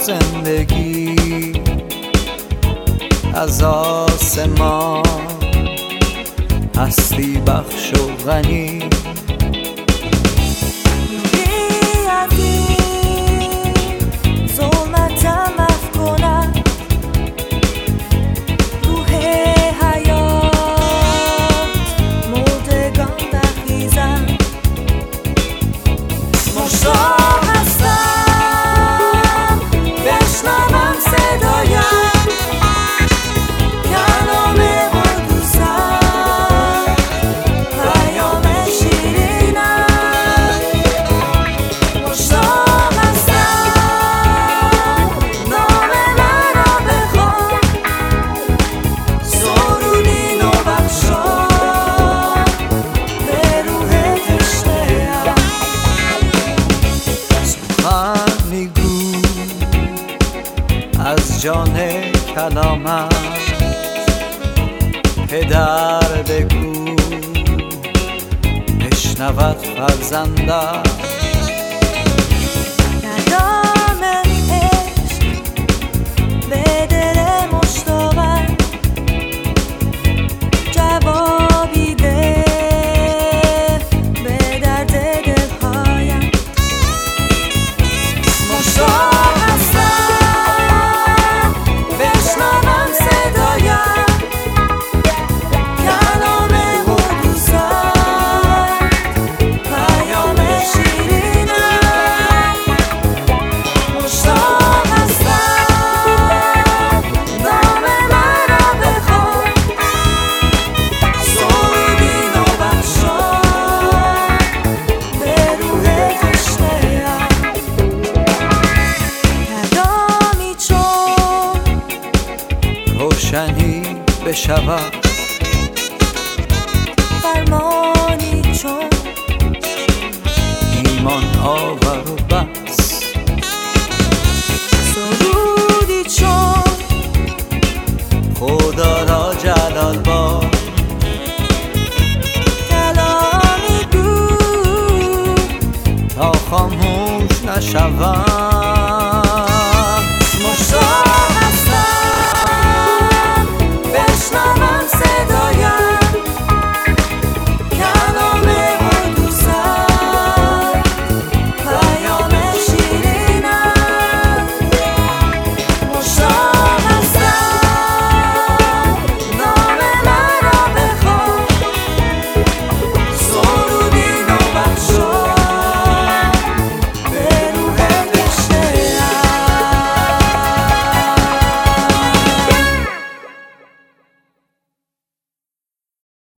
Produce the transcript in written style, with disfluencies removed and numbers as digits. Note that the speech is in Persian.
زندگی از آسمان هستی بخش و غنی از جان کلامت پدر بگو بشنود فرزندش کلام عشق به دل مشتاقم جوابی ده به درد دلهایم روشنی بشود فرمانی چون ایمان آور و بس سرودی چون خدا را جلال باد کلامی گو تا خاموش نشوم